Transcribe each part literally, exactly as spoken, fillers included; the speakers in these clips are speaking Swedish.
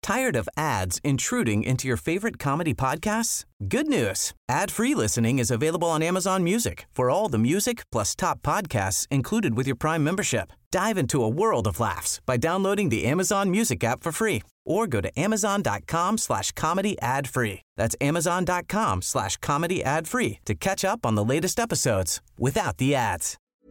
Tired of ads intruding into your favorite comedy podcasts? Good news. Ad-free listening is available on Amazon Music for all the music plus top podcasts included with your Prime membership. Dive into a world of laughs by downloading the Amazon Music app for free or go to amazon.com slash comedy ad free. That's amazon.com slash comedy ad free to catch up on the latest episodes without the ads.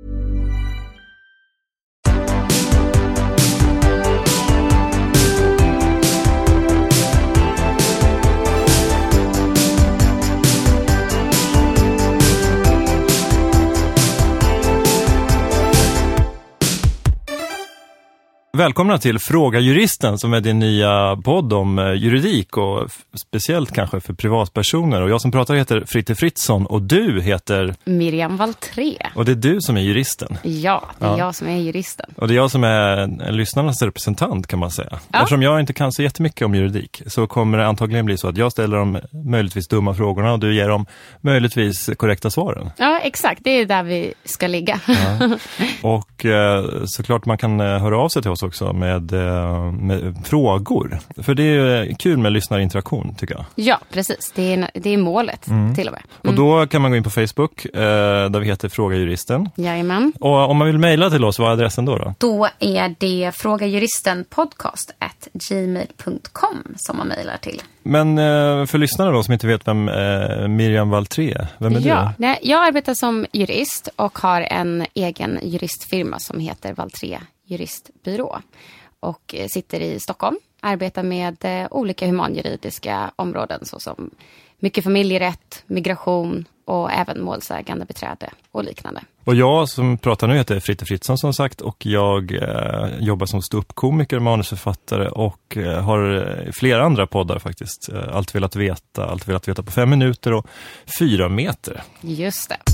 Välkomna till Fråga Juristen, som är din nya podd om juridik och f- speciellt kanske för privatpersoner. Och jag som pratar heter Fritte Fritzson och du heter Miriam Valtré. Och det är du som är juristen. Ja, det är ja. jag som är juristen. Och det är jag som är en, en lyssnarnas representant, kan man säga. Ja. Eftersom jag inte kan så jättemycket om juridik så kommer det antagligen bli så att jag ställer de möjligtvis dumma frågorna och du ger dem möjligtvis korrekta svaren. Ja, exakt. Det är där vi ska ligga. Ja. Och eh, såklart man kan eh, höra av sig till oss också med, med frågor. För det är kul med lyssnarinteraktion, tycker jag. Ja, precis. Det är, det är målet mm. till och med. Mm. Och då kan man gå in på Facebook eh, där vi heter Fråga Juristen. Jajamän. Och om man vill mejla till oss, vad är adressen då? Då, då är det frågajuristenpodcast at gmail dot com som man mejlar till. Men eh, för lyssnare då som inte vet vem eh, Miriam Valtré, vem är ja, du? Nej, jag arbetar som jurist och har en egen juristfirma som heter Valtré Juristbyrå och sitter i Stockholm, arbetar med eh, olika humanjuridiska områden såsom mycket familjerätt, migration och även målsägande beträde och liknande. Och jag som pratar nu heter Fritte Fritzson som sagt, och jag eh, jobbar som ståuppkomiker, manusförfattare och eh, har eh, flera andra poddar faktiskt. Eh, allt velat veta, allt velat veta på fem minuter och fyra meter. Just det.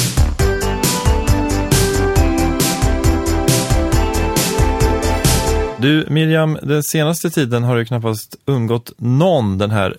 Du Miriam, den senaste tiden har det knappast undgått någon den här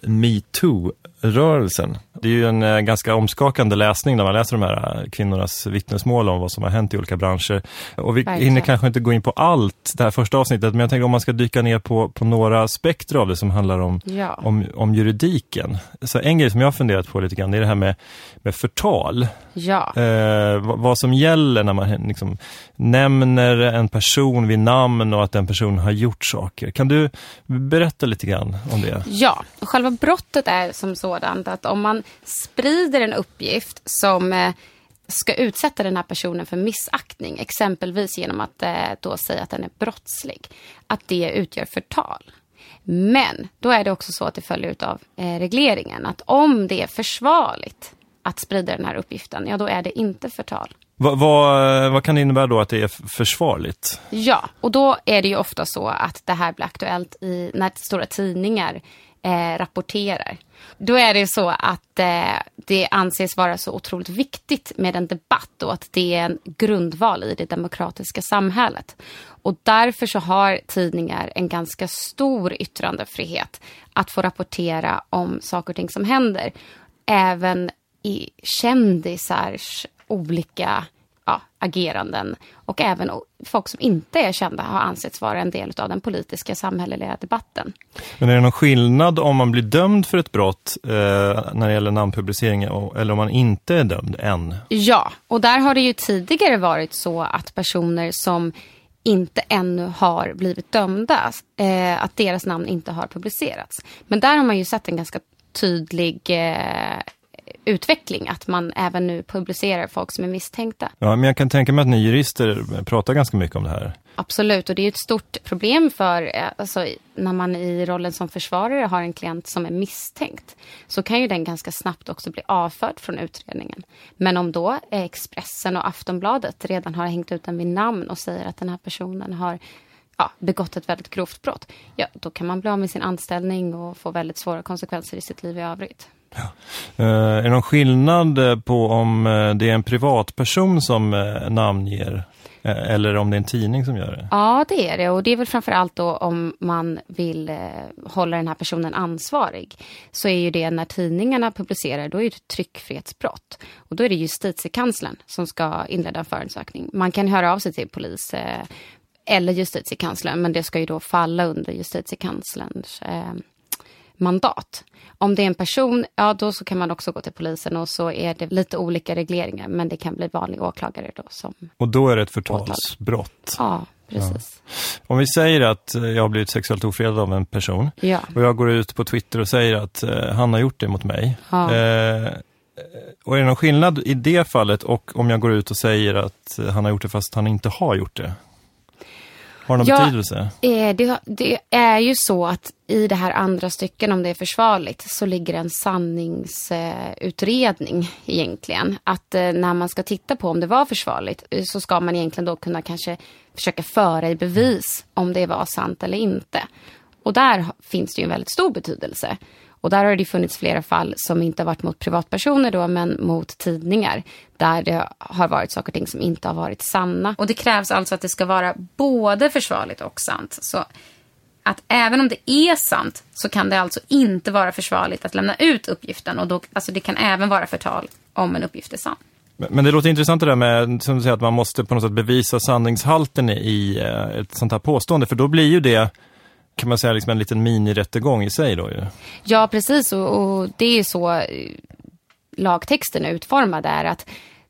MeToo-rörelsen. Det är ju en eh, ganska omskakande läsning när man läser de här kvinnornas vittnesmål om vad som har hänt i olika branscher. Och vi Verkligen. hinner kanske inte gå in på allt det här första avsnittet, men jag tänker om man ska dyka ner på, på några aspekter av det som handlar om, ja. om, om juridiken. Så en grej som jag har funderat på lite grann, det är det här med, med förtal. Ja. Eh, vad, vad som gäller när man liksom nämner en person vid namn och att den personen har gjort saker. Kan du berätta lite grann om det? Ja, själva brottet är som sådant att om man sprider en uppgift som eh, ska utsätta den här personen för missaktning, exempelvis genom att eh, då säga att den är brottslig, att det utgör förtal. Men då är det också så att det följer av eh, regleringen att om det är försvarligt att sprida den här uppgiften, ja då är det inte förtal. Vad, vad, vad kan det innebära då att det är försvarligt? Ja, och då är det ju ofta så att det här blir aktuellt i, när stora tidningar eh, rapporterar. Då är det så att eh, det anses vara så otroligt viktigt med en debatt och att det är en grundval i det demokratiska samhället. Och därför så har tidningar en ganska stor yttrandefrihet att få rapportera om saker och ting som händer. Även i kändisars olika ja, ageranden och även folk som inte är kända har ansetts vara en del av den politiska samhälleliga debatten. Men är det någon skillnad om man blir dömd för ett brott eh, när det gäller namnpublicering eller om man inte är dömd än? Ja, och där har det ju tidigare varit så att personer som inte ännu har blivit dömda, eh, att deras namn inte har publicerats. Men där har man ju sett en ganska tydlig eh, utveckling, att man även nu publicerar folk som är misstänkta. Ja, men jag kan tänka mig att ni jurister pratar ganska mycket om det här. Absolut, och det är ett stort problem för alltså, när man i rollen som försvarare har en klient som är misstänkt, så kan ju den ganska snabbt också bli avförd från utredningen. Men om då Expressen och Aftonbladet redan har hängt ut den vid namn och säger att den här personen har ja, begått ett väldigt grovt brott, ja, då kan man bli av med sin anställning och få väldigt svåra konsekvenser i sitt liv i övrigt. Ja. Uh, är det någon skillnad på om det är en privatperson som uh, namnger eller om det är en tidning som gör det? Ja, det är det. Och det är väl framförallt då om man vill eh, hålla den här personen ansvarig. Så är ju det när tidningarna publicerar, då är det ett tryckfrihetsbrott. Och då är det justitiekanslern som ska inleda en förundersökning. Man kan höra av sig till polis eh, eller justitiekanslern, men det ska ju då falla under justitiekanslerns eh, mandat. Om det är en person, ja då så kan man också gå till polisen och så är det lite olika regleringar, men det kan bli vanlig åklagare då som... Och då är det ett förtalsbrott? Ja, precis. Ja. Om vi säger att jag har blivit sexuellt ofredad av en person ja. och jag går ut på Twitter och säger att eh, han har gjort det mot mig. Ja. Eh, och är det någon skillnad i det fallet och om jag går ut och säger att han har gjort det fast han inte har gjort det? Har det någon ja, betydelse? Eh, det, det är ju så att i det här andra stycken, om det är försvarligt, så ligger en sanningsutredning eh, egentligen. Att eh, när man ska titta på om det var försvarligt så ska man egentligen då kunna kanske försöka föra i bevis om det var sant eller inte. Och där finns det ju en väldigt stor betydelse. Och där har det funnits flera fall som inte har varit mot privatpersoner då, men mot tidningar. Där det har varit saker och ting som inte har varit sanna. Och det krävs alltså att det ska vara både försvarligt och sant. Så att även om det är sant så kan det alltså inte vara försvarligt att lämna ut uppgiften. Och då, alltså det kan även vara förtal om en uppgift är sann. Men det låter intressant det där med, som du säger, att man måste på något sätt bevisa sanningshalten i ett sånt här påstående. För då blir ju det, kan man säga, liksom en liten minirättegång i sig då ju. Ja, precis. Och, och det är så lagtexten är utformad där, att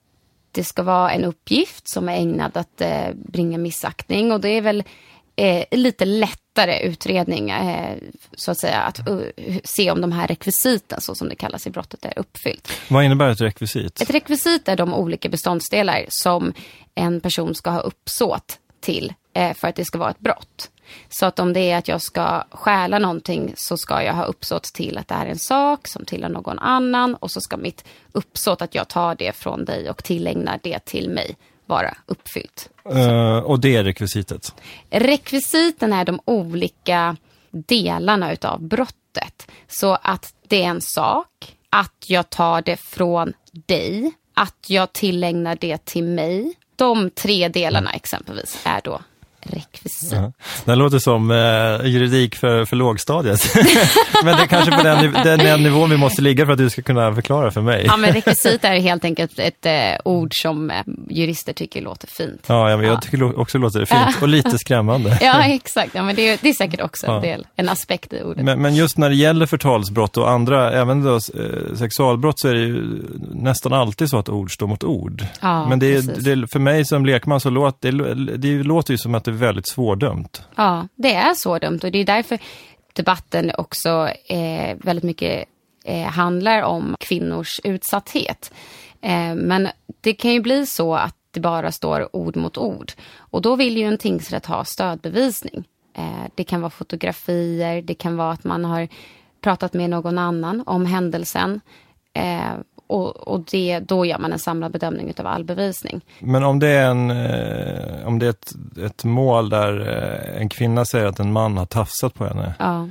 det ska vara en uppgift som är ägnad att eh, bringa missaktning. Och det är väl eh, lite lättare utredning eh, så att säga, att uh, se om de här rekvisiten, så som det kallas i brottet, är uppfyllt. Vad innebär ett rekvisit? Ett rekvisit är de olika beståndsdelar som en person ska ha uppsåt till eh, för att det ska vara ett brott. Så att om det är att jag ska stjäla någonting så ska jag ha uppsåt till att det är en sak som tillhör någon annan, och så ska mitt uppsåt att jag tar det från dig och tillägnar det till mig vara uppfyllt. Uh, och det är rekvisitet? Rekvisiten är de olika delarna utav brottet. Så att det är en sak, att jag tar det från dig, att jag tillägnar det till mig. De tre delarna mm. exempelvis är då rekvisit. Ja. Det låter som eh, juridik för, för lågstadiet. Men det är kanske på den, den, den nivån vi måste ligga för att du ska kunna förklara för mig. Ja, men rekvisit är helt enkelt ett eh, ord som eh, jurister tycker låter fint. Ja, ja men jag tycker också låter det fint och lite skrämmande. Ja, exakt. Ja, men det är, det är säkert också en, del, en aspekt i ordet. Men, men just när det gäller förtalsbrott och andra, även då, eh, sexualbrott, så är det ju nästan alltid så att ord står mot ord. Ja, men det, det, för mig som lekman så låter det, det låter ju som att det är väldigt svårdömt. Ja, det är svårdömt, och det är därför debatten också eh, väldigt mycket eh, handlar om kvinnors utsatthet. Eh, men det kan ju bli så att det bara står ord mot ord. Och då vill ju en tingsrätt ha stödbevisning. Eh, det kan vara fotografier, det kan vara att man har pratat med någon annan om händelsen. Eh, Och, och det, då gör man en samlad bedömning av all bevisning. Men om det är, en, eh, om det är ett, ett mål där eh, en kvinna säger att en man har tafsat på henne. Ja.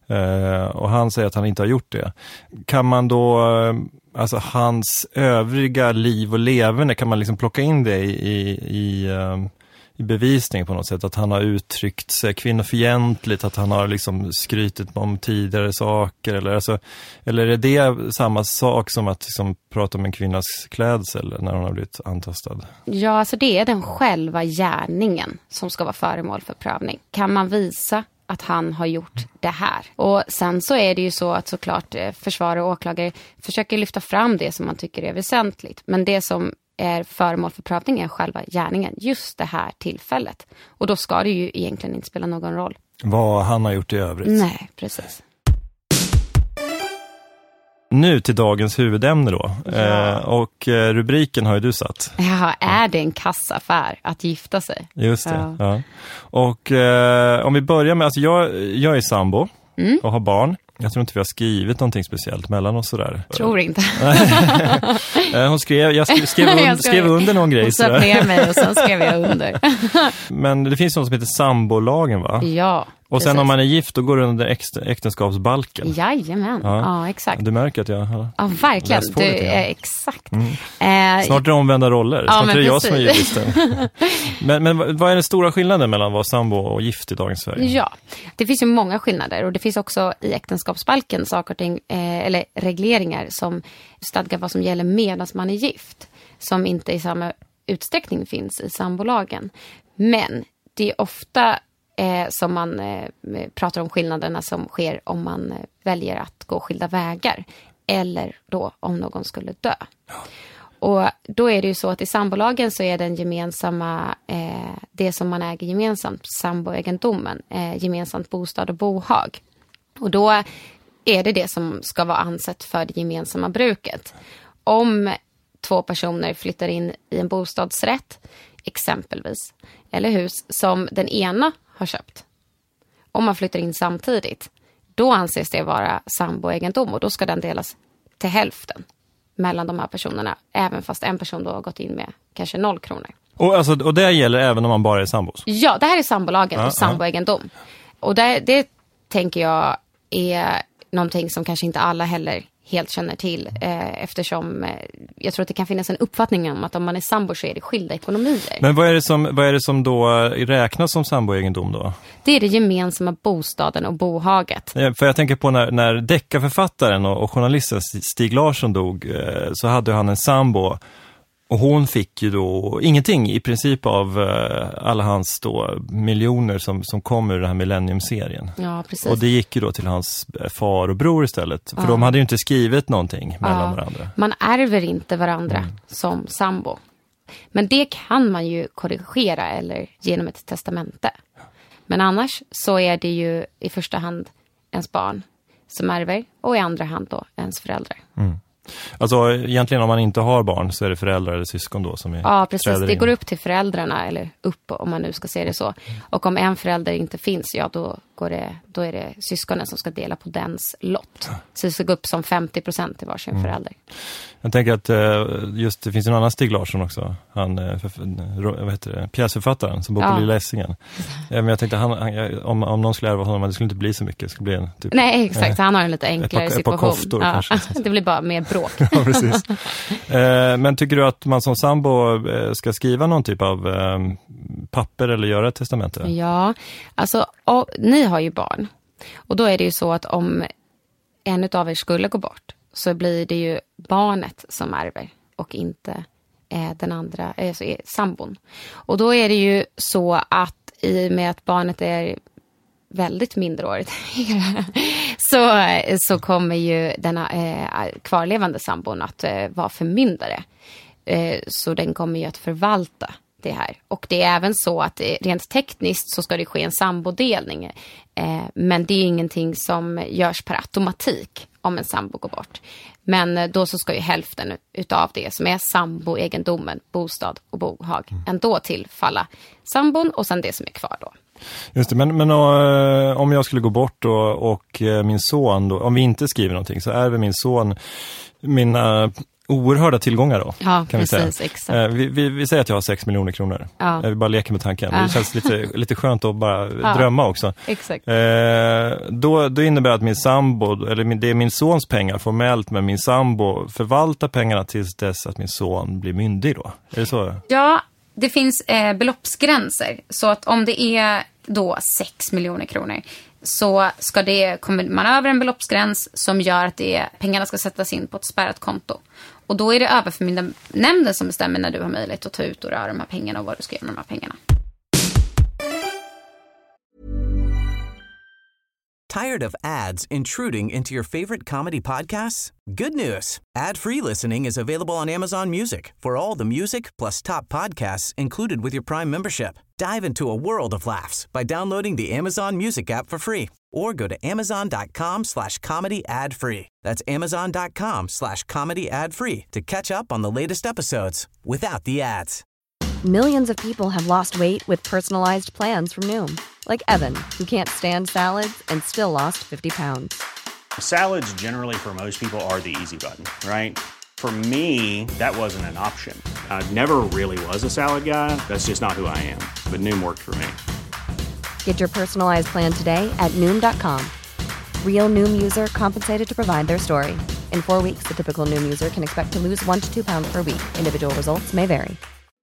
Eh, och han säger att han inte har gjort det. Kan man då, eh, alltså hans övriga liv och levande, kan man liksom plocka in det i, i, i, eh, i bevisning på något sätt? Att han har uttryckt sig kvinnofientligt, att han har liksom skrytit om tidigare saker, eller, alltså, eller är det samma sak som att liksom prata om en kvinnas klädsel när hon har blivit antastad? Ja, alltså det är den själva gärningen som ska vara föremål för prövning. Kan man visa att han har gjort det här? Och sen så är det ju så att såklart försvar och åklagare försöker lyfta fram det som man tycker är väsentligt. Men det som är föremål för prövning är själva gärningen, just det här tillfället. Och då ska det ju egentligen inte spela någon roll vad han har gjort i övrigt. Nej, precis. Nu till dagens huvudämne då. Ja. Eh, och eh, rubriken har ju du satt. Ja, är det en kassaffär att gifta sig? Just det, ja. ja. Och eh, om vi börjar med, alltså jag, jag är sambo mm. och har barn. Jag tror inte vi har skrivit någonting speciellt mellan oss sådär. Tror inte. Hon skrev, jag skrev, skrev, und, jag skrev under någon grej. Hon söp ner mig och sen skrev jag under. Men det finns något som heter sambolagen, va? Ja. Och sen precis. Om man är gift, då går det under äktenskapsbalken. Jajamän, ja. ja exakt. Du märker att jag har ja, verkligen. Du, eh, exakt. Mm. Eh, Snart är det omvända roller. Ja, Snart men är det jag precis. som är juristen. men, men vad är den stora skillnaden mellan att vara sambo och gift i dagens Sverige? Ja, det finns ju många skillnader. Och det finns också i äktenskapsbalken saker och ting, eh, eller regleringar som stadgar vad som gäller medan man är gift. Som inte i samma utsträckning finns i sambolagen. Men det är ofta eh, som man eh, pratar om skillnaderna som sker om man eh, väljer att gå skilda vägar. Eller då om någon skulle dö. Ja. Och då är det ju så att i sambolagen så är den gemensamma, eh, det som man äger gemensamt, samboegendomen, eh, gemensamt bostad och bohag. Och då är det det som ska vara ansett för det gemensamma bruket. Om två personer flyttar in i en bostadsrätt, exempelvis, eller hus som den ena har köpt. Om man flyttar in samtidigt, då anses det vara samboegendom och då ska den delas till hälften mellan de här personerna, även fast en person då har gått in med kanske noll kronor. Och, alltså, och det gäller även om man bara är sambos? Ja, det här är sambolagen ja, och samboegendom. Ja. Och det, det tänker jag är någonting som kanske inte alla heller helt känner till, eh, eftersom eh, jag tror att det kan finnas en uppfattning om att om man är sambo så är det skilda ekonomier. Men vad är det som, vad är det som då räknas som samboegendom då? Det är det gemensamma bostaden och bohaget. Ja, för jag tänker på när, när deckarförfattaren och, och journalisten Stig Larsson dog, eh, så hade han en sambo. Och hon fick ju då ingenting i princip av uh, alla hans då miljoner som, som kom ur den här Millennium-serien. Ja, precis. Och det gick ju då till hans far och bror istället. För ja. de hade ju inte skrivit någonting mellan ja. varandra. Man ärver inte varandra mm. som sambo. Men det kan man ju korrigera eller genom ett testamente. Men annars så är det ju i första hand ens barn som ärver och i andra hand då ens föräldrar. Mm. Alltså egentligen om man inte har barn så är det föräldrar eller syskon då som är ja, precis. Det in. går upp till föräldrarna eller upp om man nu ska se det så. Och om en förälder inte finns, ja då, går det, då är det syskonen som ska dela på dens lott. Så det ska gå upp som femtio procent till varsin mm. förälder. Jag tänker att just det finns en annan Stig Larsson också. Han, vad heter det, pjäsförfattaren som bor på ja. Lilla Essingen. Men jag tänkte han, han, om, om någon skulle ärva honom, det skulle inte bli så mycket. Det skulle bli en, typ, nej, exakt. Han har en lite enklare ett par, situation. Ett par koftor, ja. kanske. Det blir bara mer bråk. Ja, precis. Eh, men tycker du att man som sambo eh, ska skriva någon typ av eh, papper eller göra ett testamente? Ja, alltså och, ni har ju barn. Och då är det ju så att om en av er skulle gå bort så blir det ju barnet som ärver och inte eh, den andra, alltså eh, sambon. Och då är det ju så att i och med att barnet är väldigt mindreårigt så, så kommer ju denna eh, kvarlevande sambon att eh, vara förmyndare. Eh, så den kommer ju att förvalta det här. Och det är även så att eh, rent tekniskt så ska det ske en sambodelning. Eh, men det är ingenting som görs per automatik om en sambo går bort. Men eh, då så ska ju hälften utav det som är samboegendomen, bostad och bohag mm. ändå tillfalla sambon och sen det som är kvar då. Just det, men, men uh, om jag skulle gå bort då, och uh, min son då, om vi inte skriver någonting så är väl min son mina oerhörda tillgångar då. Ja, kan precis, vi säga. exakt. Uh, vi, vi, vi säger att jag har sex miljoner kronor. Ja. Jag vill bara leka med tanken. Ja. Det känns lite, lite skönt att bara ja. drömma också. Exakt. Uh, då, då innebär det att min sambo, eller min, det är min sons pengar formellt, men min sambo förvaltar pengarna tills dess att min son blir myndig då. Är det så? Ja, det finns eh, beloppsgränser. Så att om det är då sex miljoner kronor så ska det, kommer man över en beloppsgräns som gör att det, pengarna ska sättas in på ett spärrat konto. Och då är det överförmyndarnämnden som bestämmer när du har möjlighet att ta ut och röra de här pengarna och vad du ska göra med de här pengarna. Tired of ads intruding into your favorite comedy podcasts? Good news. Ad-free listening is available on Amazon Music for all the music plus top podcasts included with your Prime membership. Dive into a world of laughs by downloading the Amazon Music app for free or go to amazon.com slash comedy ad free. That's amazon.com slash comedy ad free to catch up on the latest episodes without the ads. Millions of people have lost weight with personalized plans from Noom. Like Evan, who can't stand salads and still lost fifty pounds. Salads generally for most people are the easy button, right? For me, that wasn't an option. I never really was a salad guy. That's just not who I am. But Noom worked for me. Get your personalized plan today at Noom dot com. Real Noom user compensated to provide their story. In four weeks, the typical Noom user can expect to lose one to two pounds per week. Individual results may vary.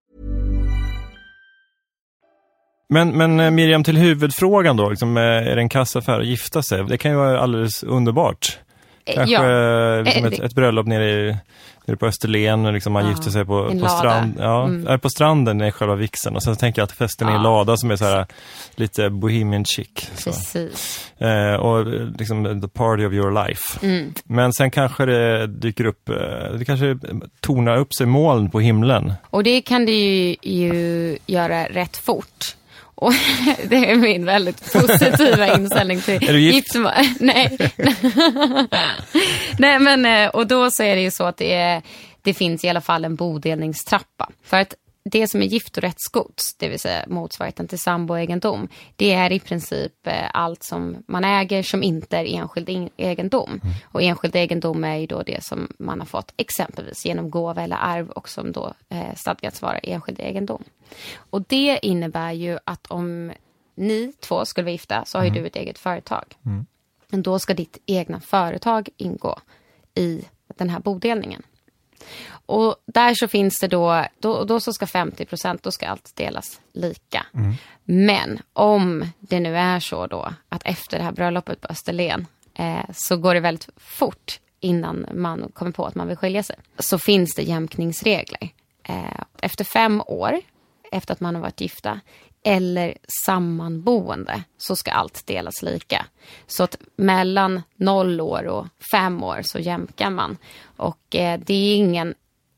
Men, men Miriam, till huvudfrågan då, liksom, är det en kassaffär att gifta sig? Det kan ju vara alldeles underbart. Kanske ja. liksom ett, ett bröllop nere, i, nere på Österlen och liksom man ja. gifter sig på, på, strand, ja, mm. på stranden i själva vixen. Och sen tänker jag att festen ja. är en lada som är så här lite bohemian chic. Så. Precis. Eh, och liksom the party of your life. Mm. Men sen kanske det dyker upp, det kanske tonar upp sig moln på himlen. Och det kan det ju, ju göra rätt fort. Och det är min väldigt positiva inställning till är du gift? Nej. Nej, men och då så är det ju så att det, är, det finns i alla fall en bodelningstrappa. För att det som är giftorättsgods, det vill säga motsvarigheten till samboegendom, det är i princip allt som man äger som inte är enskild egendom. Mm. Och enskild egendom är ju då det som man har fått exempelvis genom gåva eller arv och som då eh, stadgats vara enskild egendom. Och det innebär ju att om ni två skulle vara gifta så har mm. ju du ett eget företag. Mm. Men då ska ditt egna företag ingå i den här bodelningen. Och där så finns det då, då, då så ska femtio procent, då ska allt delas lika. Mm. Men om det nu är så då att efter det här bröllopet på Österlen eh, så går det väldigt fort innan man kommer på att man vill skilja sig. Så finns det jämkningsregler. Eh, efter fem år, efter att man har varit gifta eller sammanboende så ska allt delas lika. Så att mellan noll år och fem år så jämkar man. Och eh, det är ingen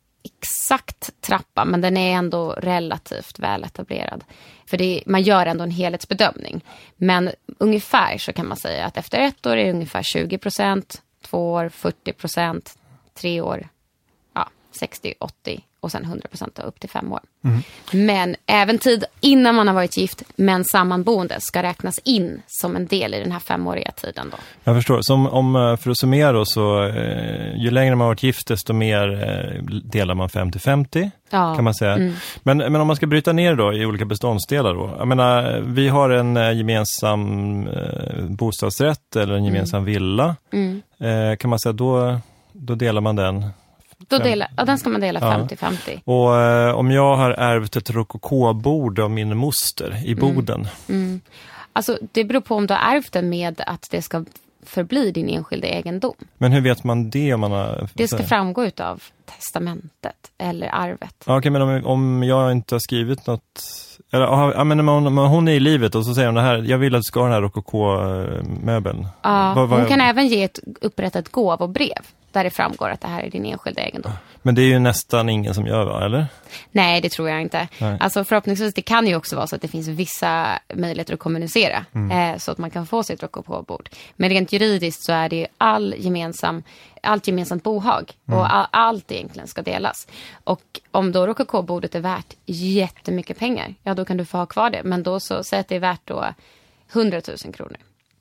exakt trappa, men den är ändå relativt väl etablerad. För det, man gör ändå en helhetsbedömning. Men ungefär så kan man säga att efter ett år är det ungefär tjugo procent, två år fyrtio procent, tre år ja, sextio åttio och sen hundra procent upp till fem år. Mm. Men även tid innan man har varit gift men sammanboende ska räknas in som en del i den här femåriga tiden då. Jag förstår. Som om, för att summera då, så eh, ju längre man har varit gift desto mer eh, delar man femtio femtio ja. kan man säga. Mm. Men, men om man ska bryta ner då i olika beståndsdelar då. Jag menar, vi har en eh, gemensam eh, bostadsrätt eller en gemensam mm. villa. Mm. Eh, kan man säga då, då delar man den. Då delar, ja, den ska man dela femtio femtio. Ja. Och eh, om jag har ärvt ett rokokobord av min moster i Boden. Mm. Mm. Alltså det beror på om du har ärvt den med att det ska förbli din enskilda egendom. Men hur vet man det om man har... Det ska framgå utav testamentet eller arvet. Ja, okej, men om, om jag inte har skrivit något... Eller, ja, men om hon är i livet och så säger hon det här, jag vill att du ska ha den här rokoko-möbeln. Ja, vad, vad, hon kan även ge ett upprättat gåvobrev där det framgår att det här är din enskilda egendom. Men det är ju nästan ingen som gör, va? Eller? Nej, det tror jag inte. Nej. Alltså förhoppningsvis, det kan ju också vara så att det finns vissa möjligheter att kommunicera mm. eh, så att man kan få sitt rokokobord. Men rent juridiskt så är det ju all gemensam, allt gemensamt bohag mm. och all, allt egentligen ska delas. Och om då rokokobordet är värt jättemycket pengar, ja då kan du få ha kvar det. Men då så säg att det är värt då hundratusen kronor.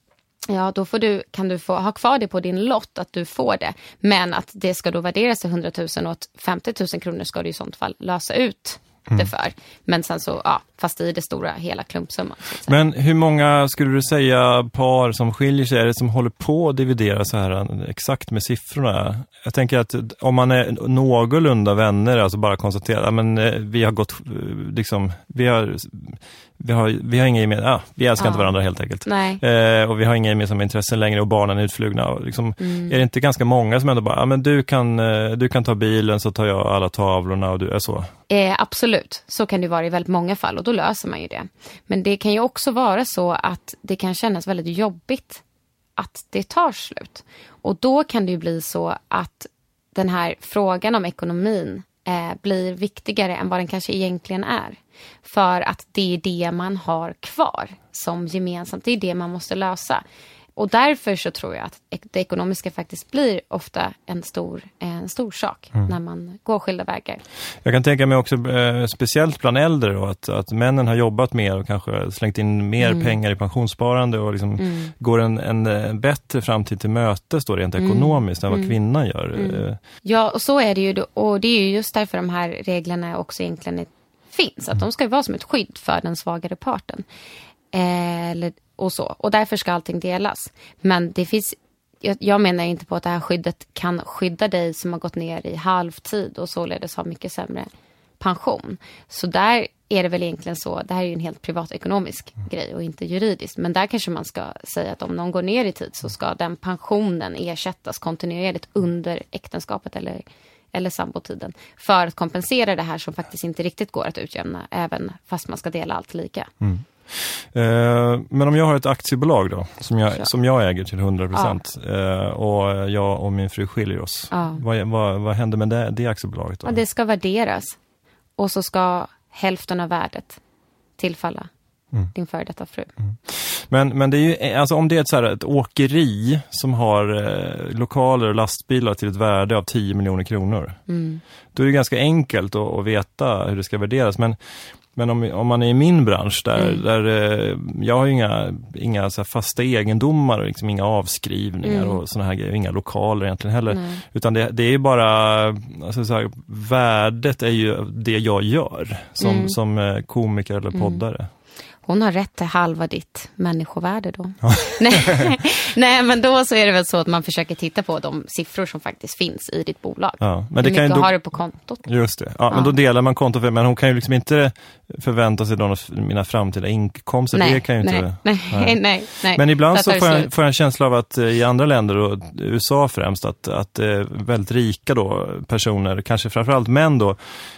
Ja, då får du, kan du få ha kvar det på din lott att du får det. Men att det ska då värderas till hundratusen och att femtio tusen kronor ska du i sånt fall lösa ut mm. det för. Men sen så, ja, fast i det stora hela klumpsumman. Men hur många skulle du säga par som skiljer sig är det som håller på att dividera så här exakt med siffrorna? Jag tänker att om man är någorlunda vänner, alltså bara konstatera, men vi har gått, liksom, vi har... Vi har, vi har inga gemensamma, ja, vi älskar ja. inte varandra helt enkelt. Eh, och vi har inga gemensamma intressen längre och barnen är utflugna. Och liksom, mm. Är det inte ganska många som ändå bara, ja, men du kan, du kan ta bilen så tar jag alla tavlorna och du är så? Eh, absolut, så kan det vara i väldigt många fall och då löser man ju det. Men det kan ju också vara så att det kan kännas väldigt jobbigt att det tar slut. Och då kan det ju bli så att den här frågan om ekonomin eh, blir viktigare än vad den kanske egentligen är. För att det är det man har kvar som gemensamt. Det är det man måste lösa. Och därför så tror jag att det ekonomiska faktiskt blir ofta en stor, en stor sak mm. när man går skilda vägar. Jag kan tänka mig också eh, speciellt bland äldre då, att, att männen har jobbat mer och kanske slängt in mer mm. pengar i pensionssparande och liksom mm. går en, en bättre framtid till mötes då rent mm. ekonomiskt än vad mm. kvinnan gör. Mm. Ja, och så är det ju. Och det är ju just därför de här reglerna också egentligen är finns. Att de ska vara som ett skydd för den svagare parten. Eh, eller, och så. Och därför ska allting delas. Men det finns, jag, jag menar inte på att det här skyddet kan skydda dig som har gått ner i halvtid och således har mycket sämre pension. Så där är det väl egentligen så, det här är ju en helt privatekonomisk mm. grej och inte juridisk, men där kanske man ska säga att om någon går ner i tid så ska den pensionen ersättas kontinuerligt under äktenskapet eller, eller sambotiden för att kompensera det här som faktiskt inte riktigt går att utjämna även fast man ska dela allt lika. Mm. Eh, men om jag har ett aktiebolag då som jag, som jag äger till hundra procent ja. eh, och jag och min fru skiljer oss, ja. vad, vad, vad händer med det, det aktiebolaget då? Ja, det ska värderas och så ska hälften av värdet tillfalla mm. din före detta fru. Mm. Men, men det är ju, alltså om det är ett, så här, ett åkeri som har eh, lokaler och lastbilar till ett värde av tio miljoner kronor, mm. då är det ganska enkelt att, att veta hur det ska värderas. Men Men om, om man är i min bransch där, mm. där eh, jag har ju inga, inga så här fasta egendomar och liksom inga avskrivningar mm. och såna här grejer, inga lokaler egentligen heller. Nej. Utan det, det är ju bara, alltså så här, värdet är ju det jag gör som, mm. som eh, komiker eller poddare. Mm. Hon har rätt till halva ditt människovärde då. nej, nej, men då så är det väl så att man försöker titta på de siffror som faktiskt finns i ditt bolag. Ja, men det Hur kan mycket då... har du på kontot? Just det. Ja, ja. Men då delar man kontot för, men hon kan ju liksom inte förvänta sig de mina framtida inkomster. Nej, det kan ju nej, inte... nej, nej, nej, nej. Men ibland så får jag, får jag en känsla av att i andra länder och U S A främst att, att väldigt rika då personer, kanske framförallt män då,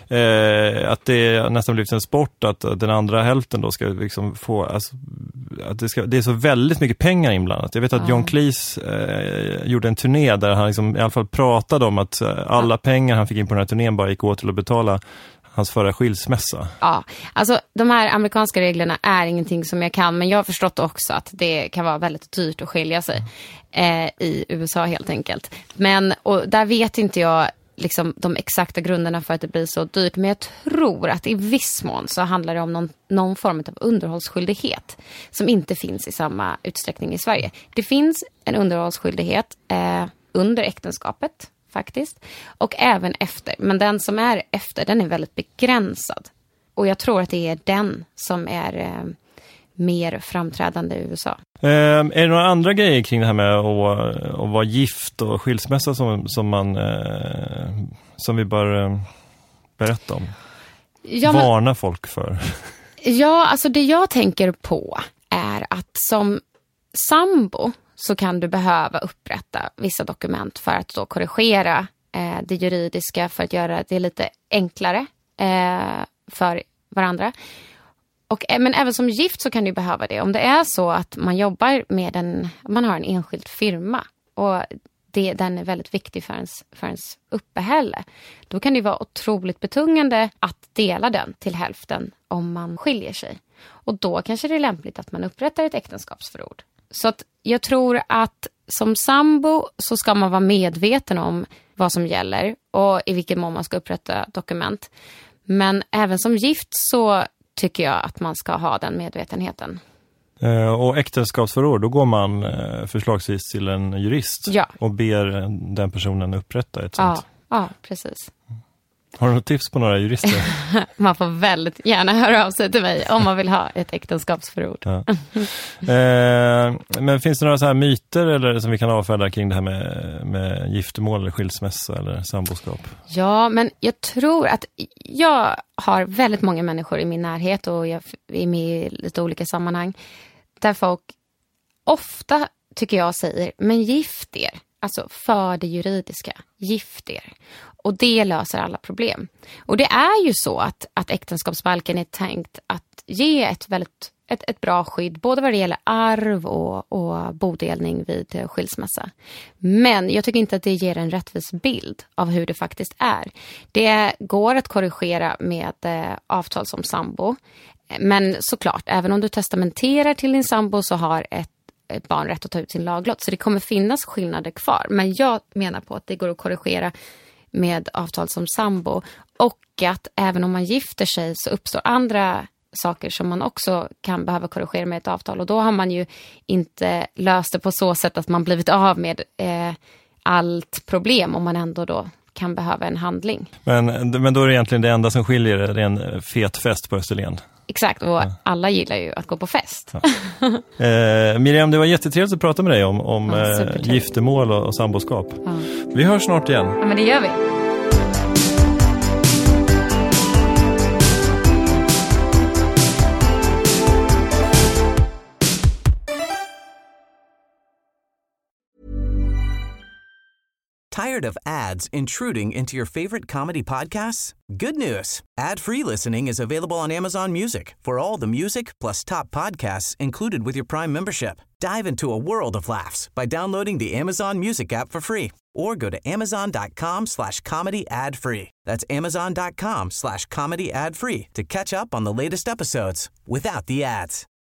eh, att det nästan blivit en sport att den andra hälften då ska liksom få, alltså, att det, ska, det är så väldigt mycket pengar inblandat. Jag vet att ja. John Cleese eh, gjorde en turné där han liksom, i alla fall pratade om att alla ja. pengar han fick in på den här turnén bara gick åt till att betala hans förra skilsmässa. Ja, alltså de här amerikanska reglerna är ingenting som jag kan, men jag har förstått också att det kan vara väldigt dyrt att skilja sig eh, i U S A helt enkelt. Men, och där vet inte jag liksom de exakta grunderna för att det blir så dyrt, men jag tror att i viss mån så handlar det om någon, någon form av underhållsskyldighet som inte finns i samma utsträckning i Sverige. Det finns en underhållsskyldighet eh, under äktenskapet faktiskt, och även efter, men den som är efter, den är väldigt begränsad, och jag tror att det är den som är eh, mer framträdande i U S A. Eh, är det några andra grejer kring det här med att, att vara gift och skilsmässa som, som man eh, som vi bör eh, berätta om? Ja, men, varna folk för. Ja, alltså det jag tänker på är att som sambo så kan du behöva upprätta vissa dokument för att då korrigera eh, det juridiska, för att göra det lite enklare eh, för varandra. Och, men även som gift så kan du behöva det. Om det är så att man jobbar med en, man har en enskild firma och det, den är väldigt viktig för ens, för ens uppehälle, då kan det vara otroligt betungande att dela den till hälften om man skiljer sig. Och då kanske det är lämpligt att man upprättar ett äktenskapsförord. Så att jag tror att som sambo så ska man vara medveten om vad som gäller och i vilken mån man ska upprätta dokument. Men även som gift så tycker jag att man ska ha den medvetenheten. Eh, och äktenskapsförord, då går man eh, förslagsvis till en jurist ja. och ber den personen upprätta ett sånt. Ja, ja, precis. Har du något tips på några jurister? Man får väldigt gärna höra av sig till mig om man vill ha ett äktenskapsförord. Ja. eh, men finns det några så här myter eller som vi kan avfärda kring det här med, med giftermål eller skilsmässa eller samboskap? Ja, men jag tror att jag har väldigt många människor i min närhet och jag är med i lite olika sammanhang där folk ofta, tycker jag, säger, men gift er. Alltså för det juridiska, gift er. Och det löser alla problem. Och det är ju så att, att äktenskapsbalken är tänkt att ge ett väldigt ett, ett bra skydd, både vad det gäller arv och, och bodelning vid skilsmässa. Men jag tycker inte att det ger en rättvis bild av hur det faktiskt är. Det går att korrigera med eh, avtal som sambo. Men såklart, även om du testamenterar till din sambo så har ett ett barn rätt att ta ut sin laglott. Så det kommer finnas skillnader kvar. Men jag menar på att det går att korrigera med avtal som sambo. Och att även om man gifter sig så uppstår andra saker som man också kan behöva korrigera med ett avtal. Och då har man ju inte löst det på så sätt att man blivit av med eh, allt problem om man ändå då kan behöva en handling. Men, men då är det egentligen det enda som skiljer det är en fet fest på Österlen. Exakt, och ja. Alla gillar ju att gå på fest. Ja. eh, Miriam, det var jättetrevligt att prata med dig om, om ja, eh, giftermål och, och samboskap. Ja. Vi hörs snart igen. Ja, men det gör vi. Tired of ads intruding into your favorite comedy podcasts? Good news. Ad-free listening is available on Amazon Music for all the music plus top podcasts included with your Prime membership. Dive into a world of laughs by downloading the Amazon Music app for free or go to amazon.com slash comedy ad free. That's amazon.com slash comedy ad free to catch up on the latest episodes without the ads.